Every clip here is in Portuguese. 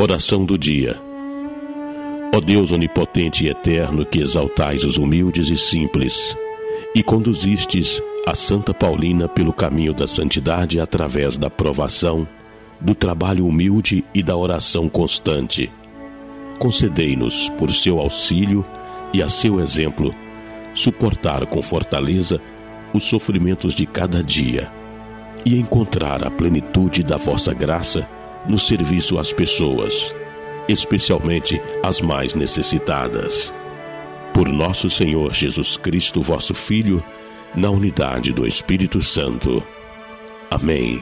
Oração do dia. Ó Deus onipotente e eterno, que exaltais os humildes e simples, e conduzistes a Santa Paulina pelo caminho da santidade através da provação, do trabalho humilde e da oração constante. Concedei-nos, por seu auxílio e a seu exemplo, suportar com fortaleza os sofrimentos de cada dia e encontrar a plenitude da vossa graça no serviço às pessoas, especialmente as mais necessitadas. Por nosso Senhor Jesus Cristo, vosso Filho, na unidade do Espírito Santo. Amém.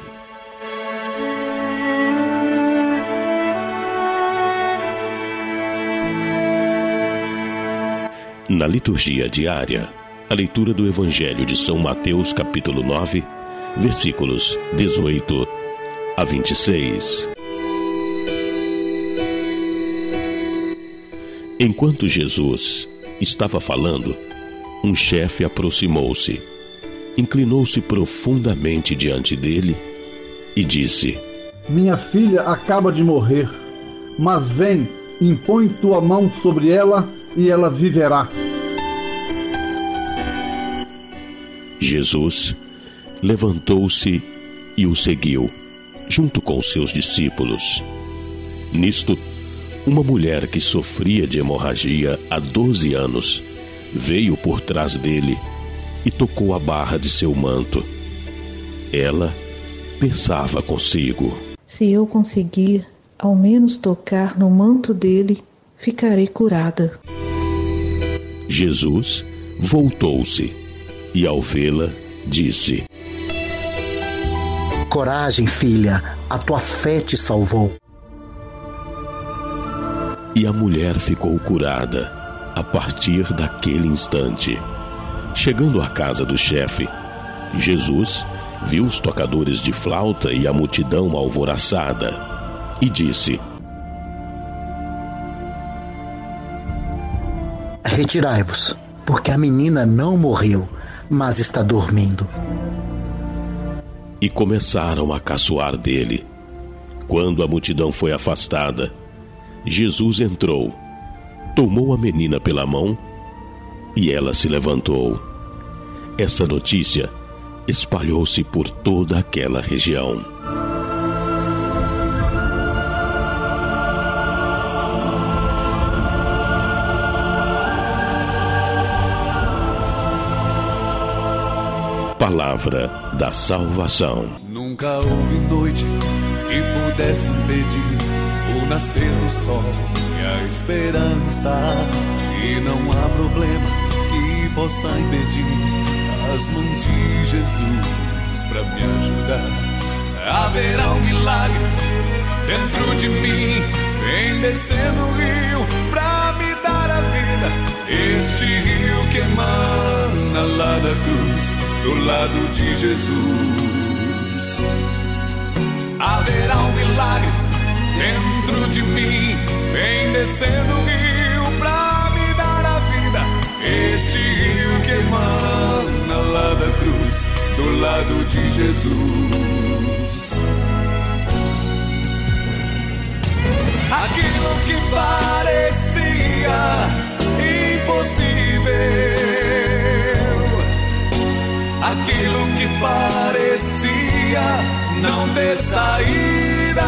Na liturgia diária, a leitura do Evangelho de São Mateus, capítulo 9, versículos 18 a 26. Enquanto Jesus estava falando, um chefe aproximou-se, inclinou-se profundamente diante dele e disse: Minha filha acaba de morrer, mas vem, impõe tua mão sobre ela e ela viverá. Jesus levantou-se e o seguiu, junto com seus discípulos. Nisto, uma mulher que sofria de hemorragia há 12 anos veio por trás dele e tocou a barra de seu manto. Ela pensava consigo: se eu conseguir ao menos tocar no manto dele, ficarei curada. Jesus voltou-se e, ao vê-la, disse: Coragem, filha, a tua fé te salvou. E a mulher ficou curada a partir daquele instante. Chegando à casa do chefe, Jesus viu os tocadores de flauta e a multidão alvoroçada e disse: Retirai-vos, porque a menina não morreu, mas está dormindo. E começaram a caçoar dele. Quando a multidão foi afastada, Jesus entrou, tomou a menina pela mão e ela se levantou. Essa notícia espalhou-se por toda aquela região. Palavra da salvação. Nunca houve noite que pudesse impedir o nascer do sol e a esperança, e não há problema que possa impedir as mãos de Jesus pra me ajudar. Haverá um milagre dentro de mim, vem descendo o rio pra me dar a vida. Este rio que emana lá da cruz, do lado de Jesus. Haverá um milagre dentro de mim, vem descendo o rio pra me dar a vida. Este rio que emana lá da cruz, do lado de Jesus. Aquilo que parecia impossível, aquilo que parecia não ter saída,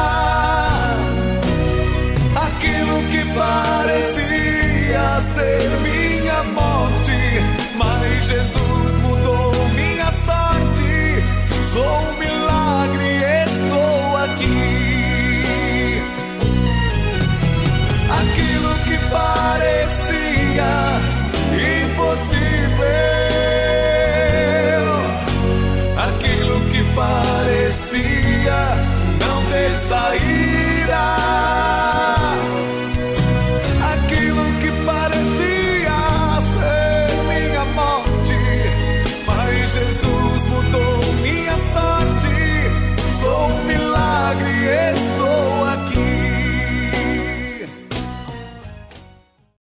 aquilo que parecia ser minha morte, mas Jesus mudou minha sorte. Sou um milagre, estou aqui. Aquilo que parecia impossível, aquilo que parecia não ter saída,